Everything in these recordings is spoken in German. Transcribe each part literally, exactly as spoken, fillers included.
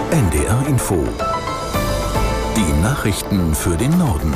N D R Info. Die Nachrichten für den Norden.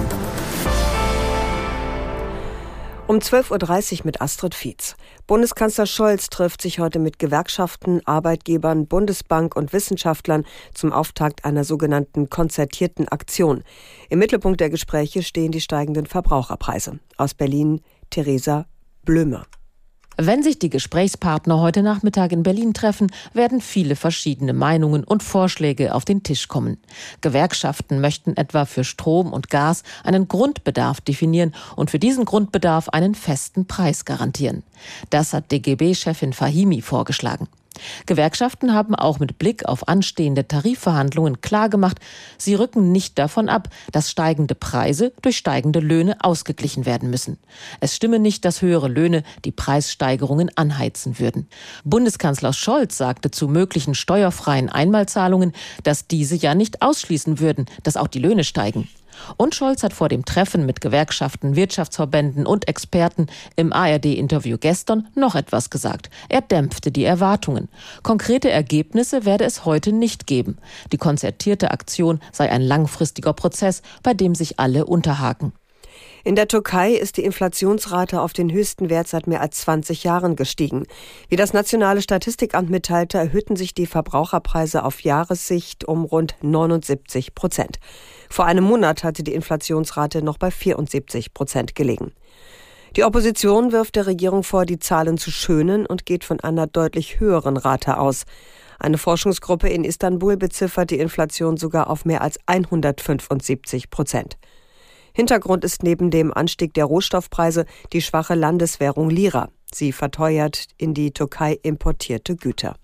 Um zwölf Uhr dreißig mit Astrid Fietz. Bundeskanzler Scholz trifft sich heute mit Gewerkschaften, Arbeitgebern, Bundesbank und Wissenschaftlern zum Auftakt einer sogenannten konzertierten Aktion. Im Mittelpunkt der Gespräche stehen die steigenden Verbraucherpreise. Aus Berlin, Theresa Blömer. Wenn sich die Gesprächspartner heute Nachmittag in Berlin treffen, werden viele verschiedene Meinungen und Vorschläge auf den Tisch kommen. Gewerkschaften möchten etwa für Strom und Gas einen Grundbedarf definieren und für diesen Grundbedarf einen festen Preis garantieren. Das hat D G B-Chefin Fahimi vorgeschlagen. Gewerkschaften haben auch mit Blick auf anstehende Tarifverhandlungen klargemacht, sie rücken nicht davon ab, dass steigende Preise durch steigende Löhne ausgeglichen werden müssen. Es stimme nicht, dass höhere Löhne die Preissteigerungen anheizen würden. Bundeskanzler Scholz sagte zu möglichen steuerfreien Einmalzahlungen, dass diese ja nicht ausschließen würden, dass auch die Löhne steigen. Und Scholz hat vor dem Treffen mit Gewerkschaften, Wirtschaftsverbänden und Experten im A R D-Interview gestern noch etwas gesagt. Er dämpfte die Erwartungen. Konkrete Ergebnisse werde es heute nicht geben. Die konzertierte Aktion sei ein langfristiger Prozess, bei dem sich alle unterhaken. In der Türkei ist die Inflationsrate auf den höchsten Wert seit mehr als zwanzig Jahren gestiegen. Wie das Nationale Statistikamt mitteilte, erhöhten sich die Verbraucherpreise auf Jahressicht um rund neunundsiebzig Prozent. Vor einem Monat hatte die Inflationsrate noch bei vierundsiebzig Prozent gelegen. Die Opposition wirft der Regierung vor, die Zahlen zu schönen und geht von einer deutlich höheren Rate aus. Eine Forschungsgruppe in Istanbul beziffert die Inflation sogar auf mehr als hundertfünfundsiebzig Prozent. Hintergrund ist neben dem Anstieg der Rohstoffpreise die schwache Landeswährung Lira. Sie verteuert in die Türkei importierte Güter.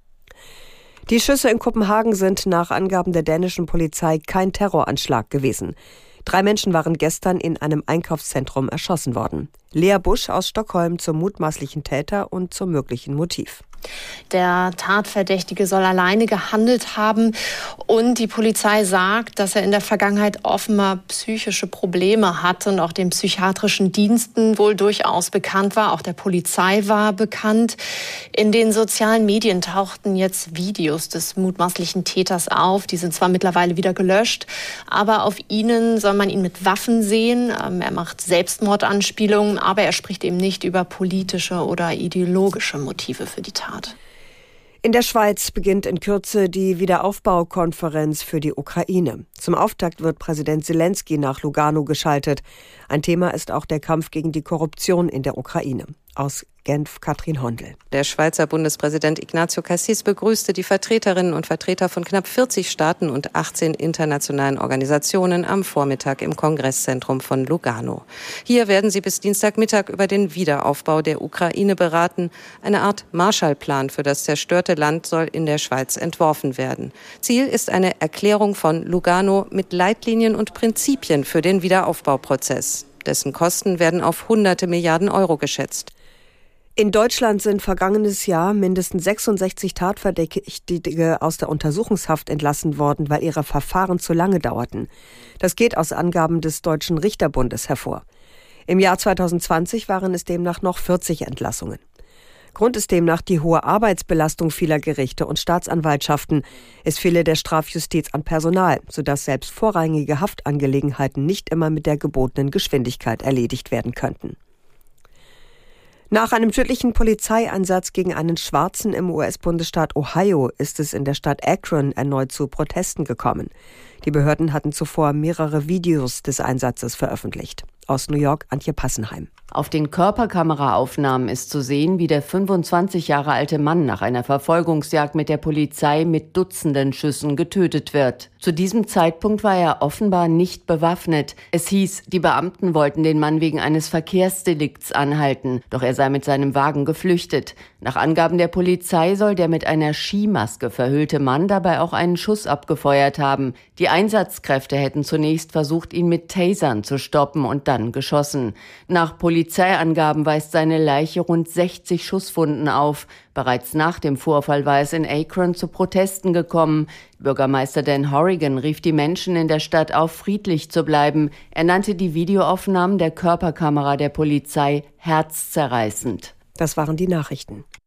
Die Schüsse in Kopenhagen sind nach Angaben der dänischen Polizei kein Terroranschlag gewesen. Drei Menschen waren gestern in einem Einkaufszentrum erschossen worden. Lea Busch aus Stockholm zum mutmaßlichen Täter und zum möglichen Motiv. Der Tatverdächtige soll alleine gehandelt haben und die Polizei sagt, dass er in der Vergangenheit offenbar psychische Probleme hatte und auch den psychiatrischen Diensten wohl durchaus bekannt war. Auch der Polizei war bekannt. In den sozialen Medien tauchten jetzt Videos des mutmaßlichen Täters auf. Die sind zwar mittlerweile wieder gelöscht, aber auf ihnen soll man ihn mit Waffen sehen. Er macht Selbstmordanspielungen, aber er spricht eben nicht über politische oder ideologische Motive für die Tat. In der Schweiz beginnt in Kürze die Wiederaufbaukonferenz für die Ukraine. Zum Auftakt wird Präsident Zelensky nach Lugano geschaltet. Ein Thema ist auch der Kampf gegen die Korruption in der Ukraine. Aus Genf, Katrin Hondel. Der Schweizer Bundespräsident Ignacio Cassis begrüßte die Vertreterinnen und Vertreter von knapp vierzig Staaten und achtzehn internationalen Organisationen am Vormittag im Kongresszentrum von Lugano. Hier werden sie bis Dienstagmittag über den Wiederaufbau der Ukraine beraten. Eine Art Marshallplan für das zerstörte Land soll in der Schweiz entworfen werden. Ziel ist eine Erklärung von Lugano mit Leitlinien und Prinzipien für den Wiederaufbauprozess. Dessen Kosten werden auf hunderte Milliarden Euro geschätzt. In Deutschland sind vergangenes Jahr mindestens sechsundsechzig Tatverdächtige aus der Untersuchungshaft entlassen worden, weil ihre Verfahren zu lange dauerten. Das geht aus Angaben des Deutschen Richterbundes hervor. Im Jahr zweitausendzwanzig waren es demnach noch vierzig Entlassungen. Grund ist demnach die hohe Arbeitsbelastung vieler Gerichte und Staatsanwaltschaften. Es fehle der Strafjustiz an Personal, sodass selbst vorrangige Haftangelegenheiten nicht immer mit der gebotenen Geschwindigkeit erledigt werden könnten. Nach einem tödlichen Polizeieinsatz gegen einen Schwarzen im U S-Bundesstaat Ohio ist es in der Stadt Akron erneut zu Protesten gekommen. Die Behörden hatten zuvor mehrere Videos des Einsatzes veröffentlicht. Aus New York, Antje Passenheim. Auf den Körperkameraaufnahmen ist zu sehen, wie der fünfundzwanzig Jahre alte Mann nach einer Verfolgungsjagd mit der Polizei mit Dutzenden Schüssen getötet wird. Zu diesem Zeitpunkt war er offenbar nicht bewaffnet. Es hieß, die Beamten wollten den Mann wegen eines Verkehrsdelikts anhalten, doch er sei mit seinem Wagen geflüchtet. Nach Angaben der Polizei soll der mit einer Skimaske verhüllte Mann dabei auch einen Schuss abgefeuert haben. Die Einsatzkräfte hätten zunächst versucht, ihn mit Tasern zu stoppen und dann geschossen. Nach Polizeiangaben weist seine Leiche rund sechzig Schusswunden auf. Bereits nach dem Vorfall war es in Akron zu Protesten gekommen. Bürgermeister Dan Horrigan rief die Menschen in der Stadt auf, friedlich zu bleiben. Er nannte die Videoaufnahmen der Körperkamera der Polizei herzzerreißend. Das waren die Nachrichten.